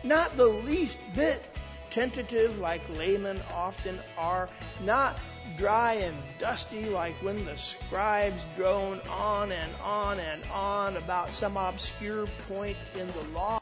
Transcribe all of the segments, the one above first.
not the least bit tentative like laymen often are, not dry and dusty like when the scribes drone on and on and on about some obscure point in the law.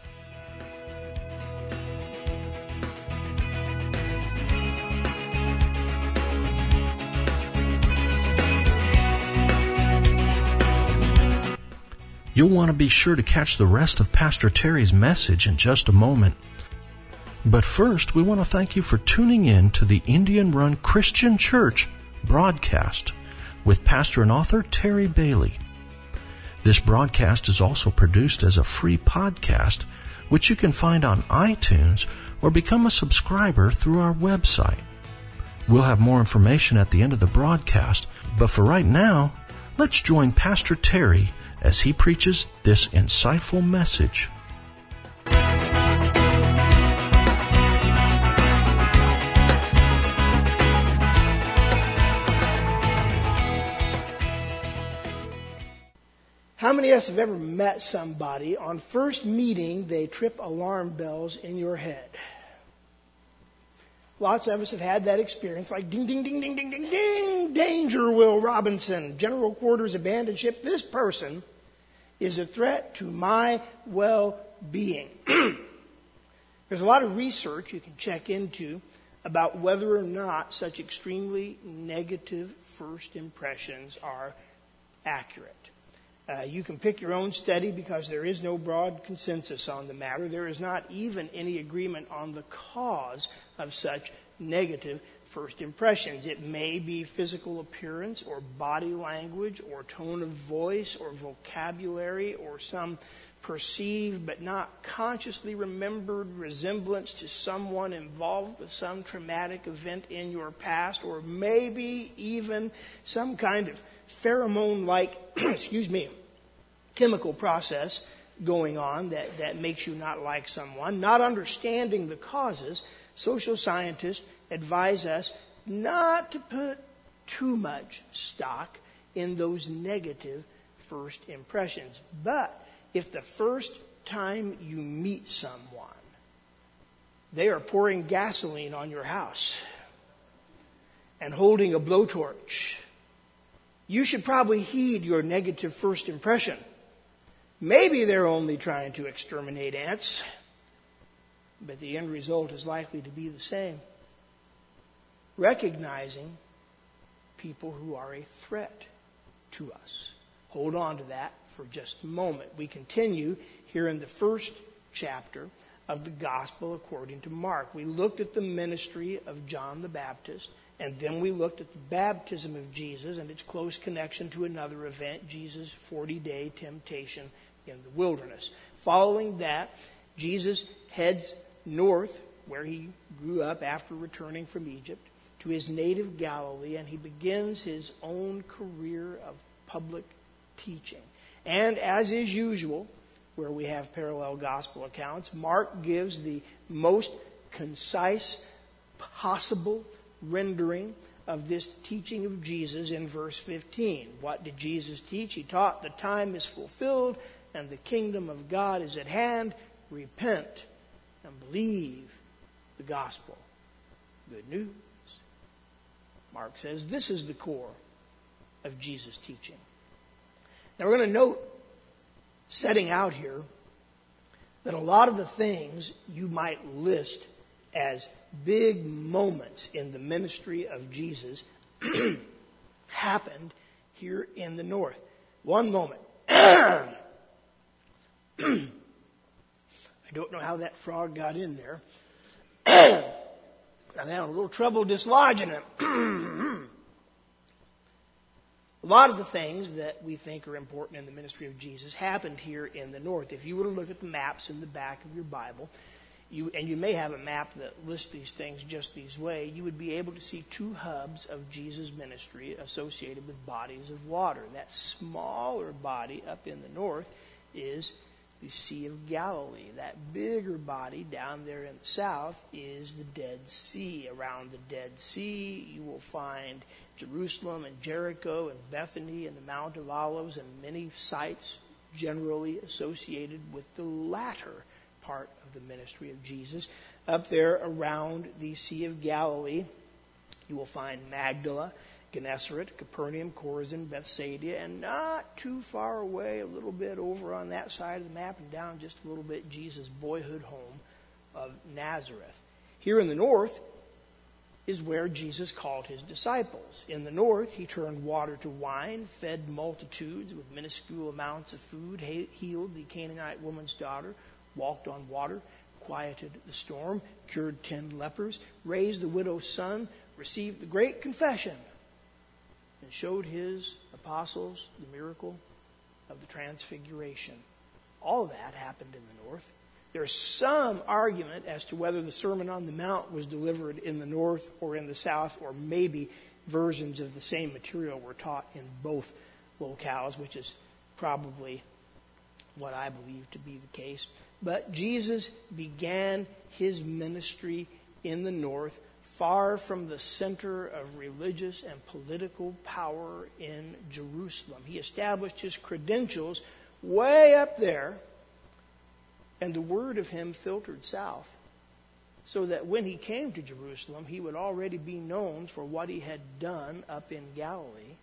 You'll want to be sure to catch the rest of Pastor Terry's message in just a moment. But first, we want to thank you for tuning in to the Indian Run Christian Church broadcast with pastor and author Terry Bailey. This broadcast is also produced as a free podcast, which you can find on iTunes or become a subscriber through our website. We'll have more information at the end of the broadcast, but for right now, let's join Pastor Terry as he preaches this insightful message. How many of us have ever met somebody, on first meeting, they trip alarm bells in your head? Lots of us have had that experience, like ding, ding, ding, ding, ding, ding, ding, danger, Will Robinson, General Quarters abandoned ship. This person is a threat to my well-being. There's a lot of research you can check into about whether or not such extremely negative first impressions are accurate. You can pick your own study because there is no broad consensus on the matter. There is not even any agreement on the cause of such negative first impressions. It may be physical appearance or body language or tone of voice or vocabulary or some perceived but not consciously remembered resemblance to someone involved with some traumatic event in your past, or maybe even some kind of pheromone-like, chemical process going on that makes you not like someone. Not understanding the causes, social scientists advise us not to put too much stock in those negative first impressions. But if the first time you meet someone, they are pouring gasoline on your house and holding a blowtorch, you should probably heed your negative first impression. Maybe they're only trying to exterminate ants, but the end result is likely to be the same. Recognizing people who are a threat to us. Hold on to that for just a moment. We continue here in the first chapter of the Gospel according to Mark. We looked at the ministry of John the Baptist, and then we looked at the baptism of Jesus and its close connection to another event, Jesus' 40-day temptation in the wilderness. Following that, Jesus heads north, where he grew up after returning from Egypt, to his native Galilee, and he begins his own career of public teaching. And as is usual, where we have parallel gospel accounts, Mark gives the most concise possible rendering of this teaching of Jesus in verse 15. What did Jesus teach? He taught the time is fulfilled and the kingdom of God is at hand. Repent and believe the gospel. Good news. Mark says this is the core of Jesus' teaching. Now we're going to note, setting out here, that a lot of the things you might list as big moments in the ministry of Jesus happened here in the north. One moment. I don't know how that frog got in there. I'm having a little trouble dislodging it. A lot of the things that we think are important in the ministry of Jesus happened here in the north. If you were to look at the maps in the back of your Bible, and you may have a map that lists these things just these way, you would be able to see two hubs of Jesus' ministry associated with bodies of water. That smaller body up in the north is the Sea of Galilee. That bigger body down there in the south is the Dead Sea. Around the Dead Sea, you will find Jerusalem and Jericho and Bethany and the Mount of Olives and many sites generally associated with the latter part of the ministry of Jesus. Up there around the Sea of Galilee, you will find Magdala, Gennesaret, Capernaum, Chorazin, Bethsaida, and not too far away, a little bit over on that side of the map and down just a little bit, Jesus' boyhood home of Nazareth. Here in the north is where Jesus called his disciples. In the north, he turned water to wine, fed multitudes with minuscule amounts of food, healed the Canaanite woman's daughter, walked on water, quieted the storm, cured 10 lepers, raised the widow's son, received the great confession, and showed his apostles the miracle of the transfiguration. All of that happened in the north. There's some argument as to whether the Sermon on the Mount was delivered in the north or in the south, or maybe versions of the same material were taught in both locales, which is probably what I believe to be the case. But Jesus began his ministry in the north, far from the center of religious and political power in Jerusalem. He established his credentials way up there, and the word of him filtered south, so that when he came to Jerusalem, he would already be known for what he had done up in Galilee,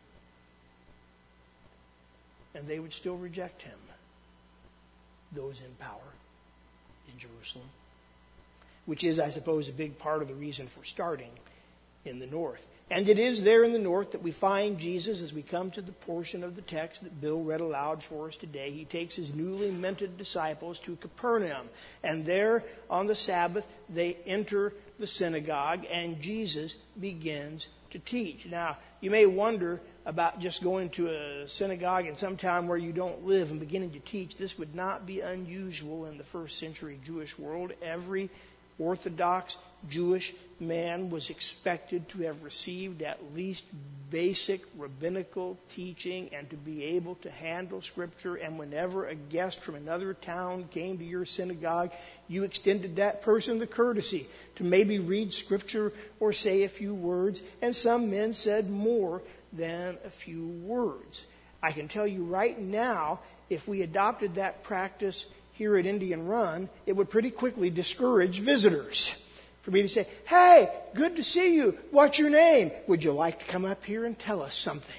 and they would still reject him, those in power in Jerusalem, which is, I suppose, a big part of the reason for starting in the north. And it is there in the north that we find Jesus as we come to the portion of the text that Bill read aloud for us today. He takes his newly minted disciples to Capernaum, and there on the Sabbath they enter the synagogue, and Jesus begins to teach. Now, you may wonder about just going to a synagogue in some town where you don't live and beginning to teach. This would not be unusual in the first century Jewish world. Every Orthodox Jewish man was expected to have received at least basic rabbinical teaching and to be able to handle Scripture. And whenever a guest from another town came to your synagogue, you extended that person the courtesy to maybe read Scripture or say a few words. And some men said more than a few words. I can tell you right now, if we adopted that practice here at Indian Run, it would pretty quickly discourage visitors. For me to say, hey, good to see you. What's your name? Would you like to come up here and tell us something?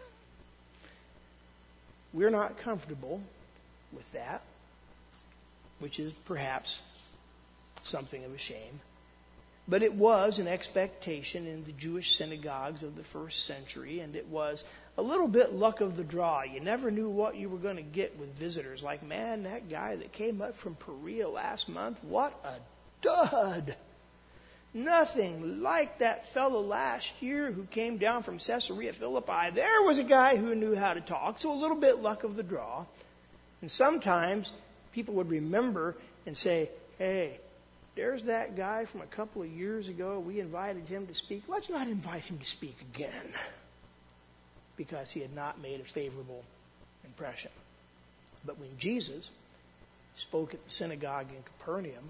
We're not comfortable with that, which is perhaps something of a shame. But it was an expectation in the Jewish synagogues of the first century, and it was a little bit luck of the draw. You never knew what you were going to get with visitors. Like, man, that guy that came up from Perea last month, what a dud. Nothing like that fellow last year who came down from Caesarea Philippi. There was a guy who knew how to talk, so a little bit luck of the draw. And sometimes people would remember and say, hey, there's that guy from a couple of years ago. We invited him to speak. Let's not invite him to speak again, because he had not made a favorable impression. But when Jesus spoke at the synagogue in Capernaum,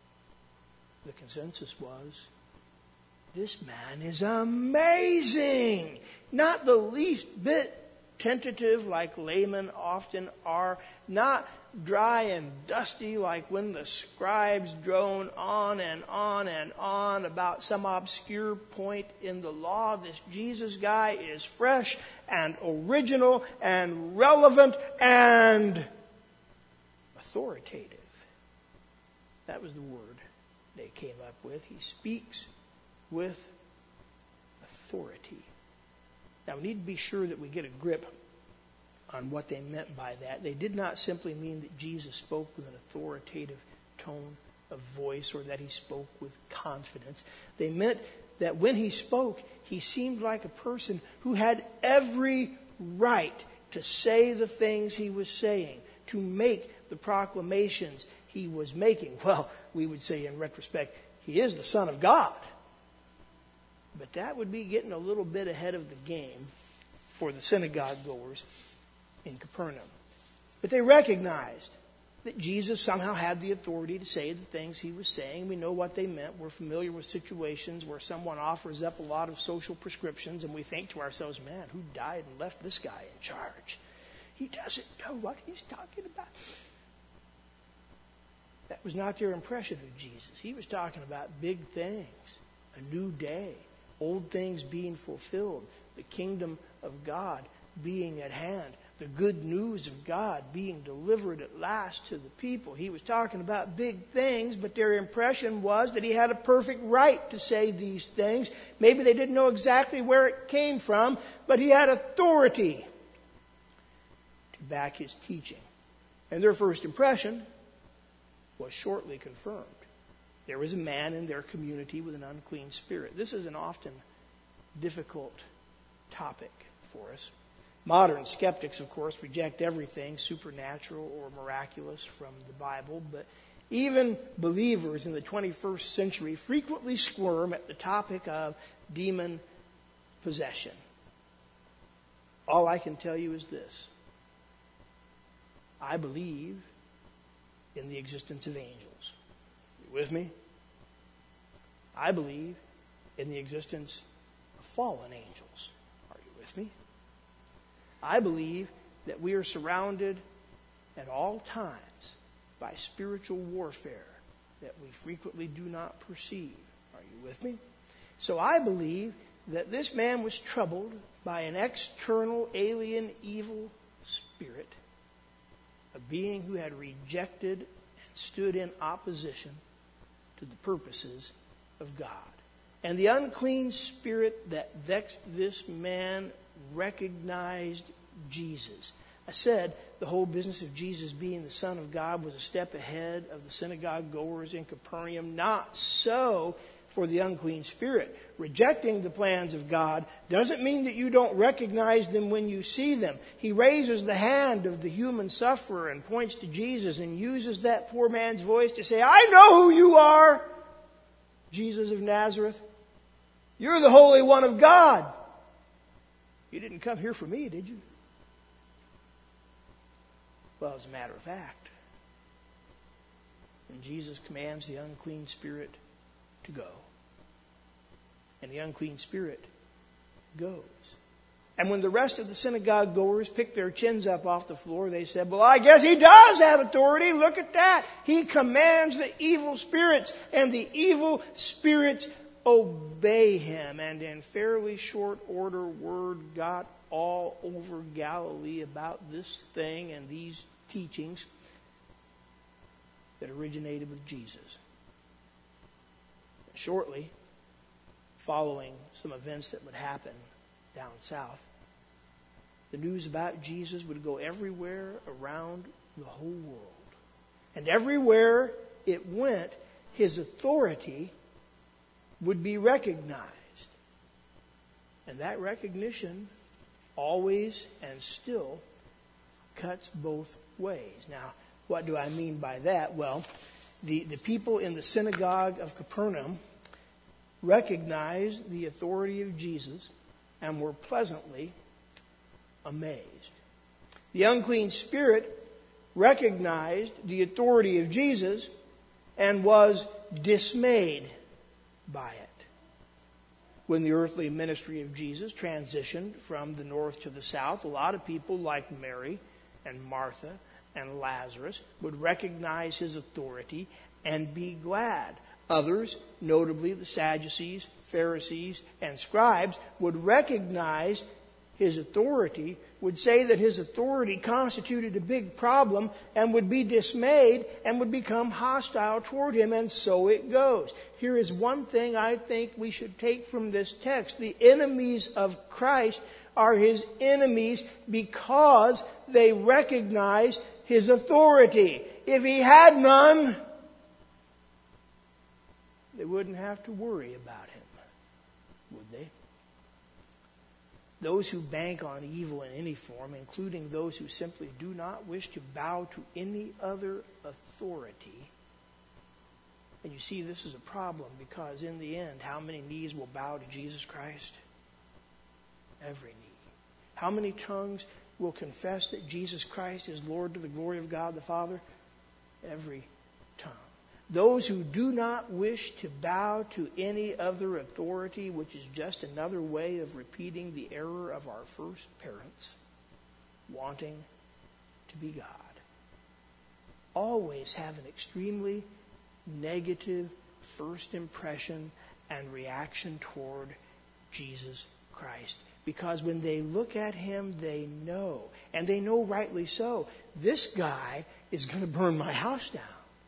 the consensus was, this man is amazing. Not the least bit tentative like laymen often are. Not dry and dusty like when the scribes drone on and on and on about some obscure point in the law. This Jesus guy is fresh and original and relevant and authoritative. That was the word they came up with. He speaks with authority. Now, we need to be sure that we get a grip on what they meant by that. They did not simply mean that Jesus spoke with an authoritative tone of voice or that he spoke with confidence. They meant that when he spoke, he seemed like a person who had every right to say the things he was saying, to make the proclamations he was making. Well, we would say in retrospect, he is the Son of God. But that would be getting a little bit ahead of the game for the synagogue goers in Capernaum. But they recognized that Jesus somehow had the authority to say the things he was saying. We know what they meant. We're familiar with situations where someone offers up a lot of social prescriptions and we think to ourselves, man, who died and left this guy in charge? He doesn't know what he's talking about. That was not their impression of Jesus. He was talking about big things, a new day, old things being fulfilled, the kingdom of God being at hand, the good news of God being delivered at last to the people. He was talking about big things, but their impression was that he had a perfect right to say these things. Maybe they didn't know exactly where it came from, but he had authority to back his teaching. And their first impression was shortly confirmed. There was a man in their community with an unclean spirit. This is an often difficult topic for us. Modern skeptics, of course, reject everything supernatural or miraculous from the Bible, but even believers in the 21st century frequently squirm at the topic of demon possession. All I can tell you is this. I believe in the existence of angels. You with me? I believe in the existence of fallen angels. Are you with me? I believe that we are surrounded at all times by spiritual warfare that we frequently do not perceive. Are you with me? So I believe that this man was troubled by an external alien evil spirit, a being who had rejected and stood in opposition to the purposes of God. And the unclean spirit that vexed this man recognized Jesus. I said the whole business of Jesus being the Son of God was a step ahead of the synagogue goers in Capernaum. Not so for the unclean spirit. Rejecting the plans of God doesn't mean that you don't recognize them when you see them. He raises the hand of the human sufferer and points to Jesus and uses that poor man's voice to say, I know who you are, Jesus of Nazareth. You're the Holy One of God. You didn't come here for me, did you? Well, as a matter of fact, and Jesus commands the unclean spirit to go. And the unclean spirit goes. And when the rest of the synagogue goers picked their chins up off the floor, they said, well, I guess he does have authority. Look at that. He commands the evil spirits, and the evil spirits obey him. And in fairly short order, word got all over Galilee about this thing and these teachings that originated with Jesus. Shortly, following some events that would happen down south, the news about Jesus would go everywhere around the whole world. And everywhere it went, his authority would be recognized. And that recognition always and still cuts both ways. Now, what do I mean by that? Well, the people in the synagogue of Capernaum recognized the authority of Jesus and were pleasantly amazed. The unclean spirit recognized the authority of Jesus and was dismayed by it. When the earthly ministry of Jesus transitioned from the north to the south, a lot of people like Mary and Martha and Lazarus would recognize his authority and be glad. Others, notably the Sadducees, Pharisees, and scribes, would recognize his authority, would say that his authority constituted a big problem, and would be dismayed and would become hostile toward him, and so it goes. Here is one thing I think we should take from this text. The enemies of Christ are his enemies because they recognize his authority. If he had none, they wouldn't have to worry about him, would they? Those who bank on evil in any form, including those who simply do not wish to bow to any other authority. And you see, this is a problem because in the end, how many knees will bow to Jesus Christ? Every knee. How many tongues will confess that Jesus Christ is Lord to the glory of God the Father? Every tongue. Those who do not wish to bow to any other authority, which is just another way of repeating the error of our first parents, wanting to be God. always have an extremely negative first impression and reaction toward Jesus Christ. Because when they look at him, they know, and they know rightly so, this guy is going to burn my house down.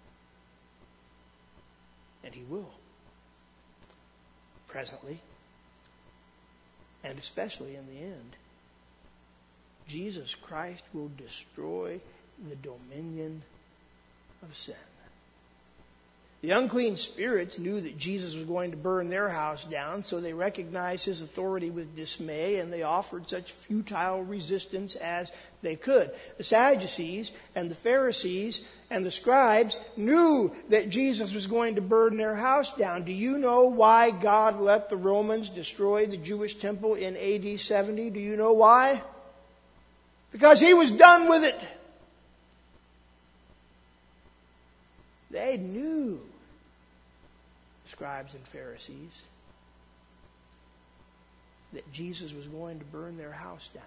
And he will. Presently, and especially in the end, Jesus Christ will destroy the dominion of sin. The unclean spirits knew that Jesus was going to burn their house down, so they recognized his authority with dismay, and they offered such futile resistance as they could. The Sadducees and the Pharisees and the scribes knew that Jesus was going to burn their house down. Do you know why God let the Romans destroy the Jewish temple in AD 70? Do you know why? Because he was done with it. They knew, scribes and Pharisees, that Jesus was going to burn their house down.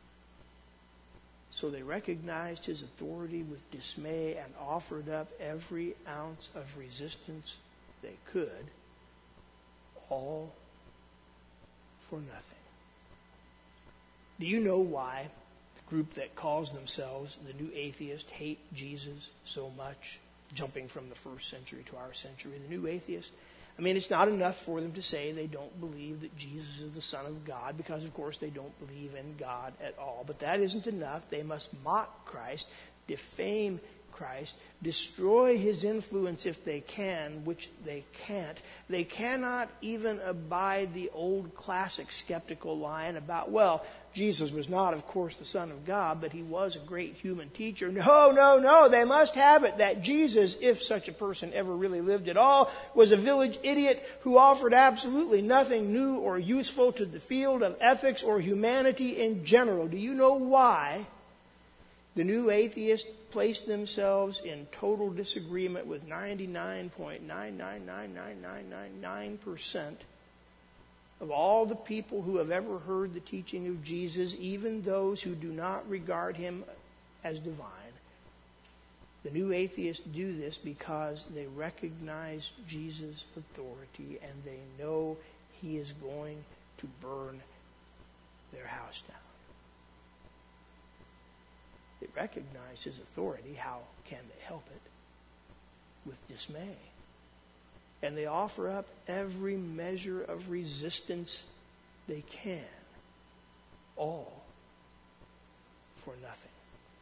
So they recognized his authority with dismay and offered up every ounce of resistance they could, all for nothing. Do you know why the group that calls themselves the New Atheists hate Jesus so much? Jumping from the first century to our century, the New Atheists. I mean, it's not enough for them to say they don't believe that Jesus is the Son of God, because, of course, they don't believe in God at all. But that isn't enough. They must mock Christ, defame Christ, destroy his influence if they can, which they can't. They cannot even abide the old classic skeptical line about, well, Jesus was not, of course, the Son of God, but he was a great human teacher. No. They must have it that Jesus, if such a person ever really lived at all, was a village idiot who offered absolutely nothing new or useful to the field of ethics or humanity in general. Do you know why the New Atheists placed themselves in total disagreement with 99.9999999% of all the people who have ever heard the teaching of Jesus, even those who do not regard him as divine? The New Atheists do this because they recognize Jesus' authority and they know he is going to burn their house down. They recognize his authority. How can they help it? With dismay. And they offer up every measure of resistance they can, all for nothing.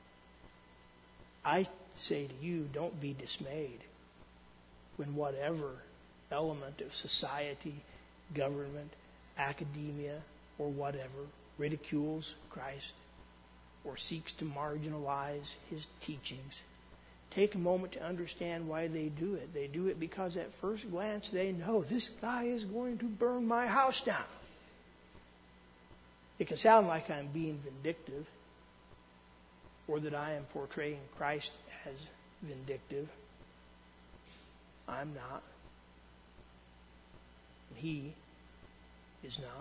I say to you, don't be dismayed when whatever element of society, government, academia, or whatever ridicules Christ or seeks to marginalize his teachings. Take a moment to understand why they do it. They do it because at first glance they know this guy is going to burn my house down. It can sound like I'm being vindictive or that I am portraying Christ as vindictive. I'm not. He is not.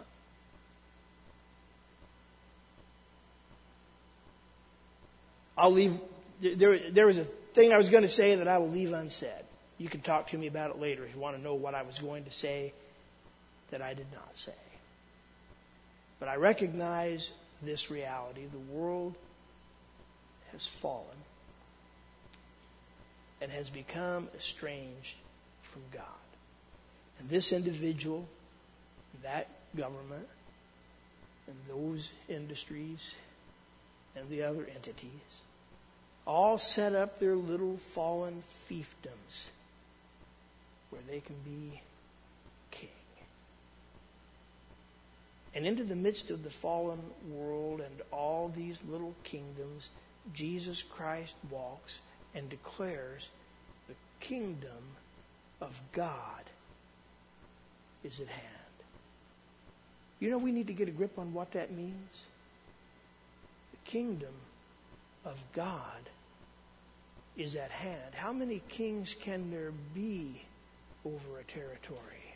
I'll leave. There was a thing I was going to say that I will leave unsaid. You can talk to me about it later if you want to know what I was going to say that I did not say. But I recognize this reality. The world has fallen and has become estranged from God. And this individual, that government, and those industries, and the other entities, all set up their little fallen fiefdoms where they can be king. And into the midst of the fallen world and all these little kingdoms, Jesus Christ walks and declares the kingdom of God is at hand. You know, we need to get a grip on what that means. The kingdom of God is at hand. How many kings can there be over a territory?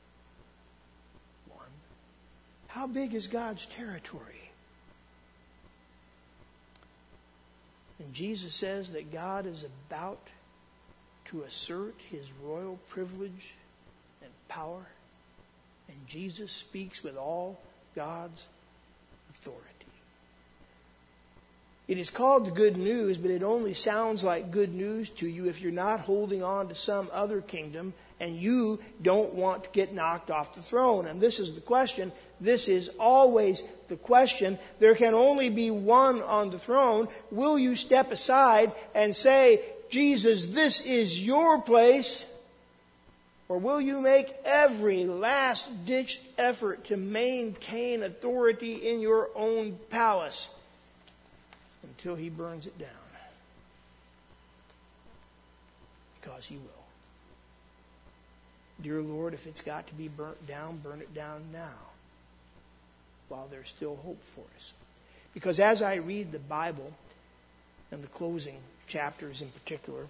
One. How big is God's territory? And Jesus says that God is about to assert his royal privilege and power. And Jesus speaks with all God's authority. It is called the good news, but it only sounds like good news to you if you're not holding on to some other kingdom and you don't want to get knocked off the throne. And this is the question. This is always the question. There can only be one on the throne. Will you step aside and say, Jesus, this is your place? Or will you make every last-ditch effort to maintain authority in your own palace until he burns it down? Because he will. Dear Lord, if it's got to be burnt down, burn it down now, while there's still hope for us. Because as I read the Bible, and the closing chapters in particular,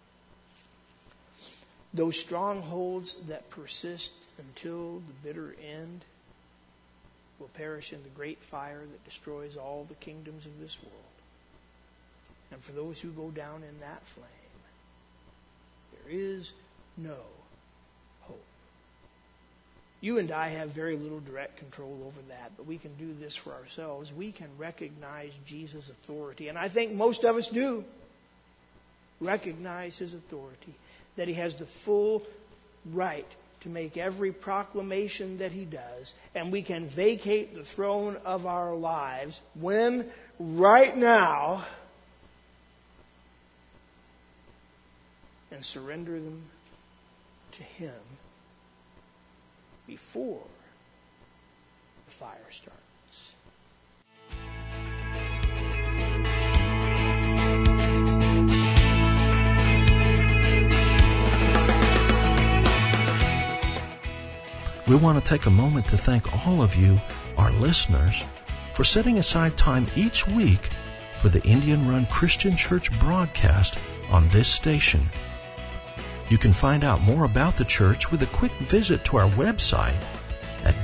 those strongholds that persist until the bitter end will perish in the great fire that destroys all the kingdoms of this world. And for those who go down in that flame, there is no hope. You and I have very little direct control over that, but we can do this for ourselves. We can recognize Jesus' authority, and I think most of us do recognize his authority, that he has the full right to make every proclamation that he does, and we can vacate the throne of our lives when, right now, and surrender them to him before the fire starts. We want to take a moment to thank all of you, our listeners, for setting aside time each week for the Indian Run Christian Church broadcast on this station. You can find out more about the church with a quick visit to our website at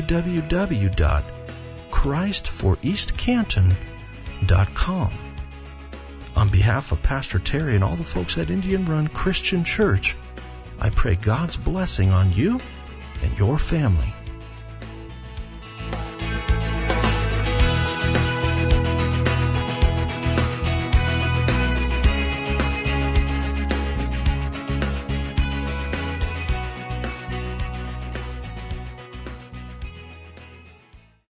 www.christforeastcanton.com. On behalf of Pastor Terry and all the folks at Indian Run Christian Church, I pray God's blessing on you and your family.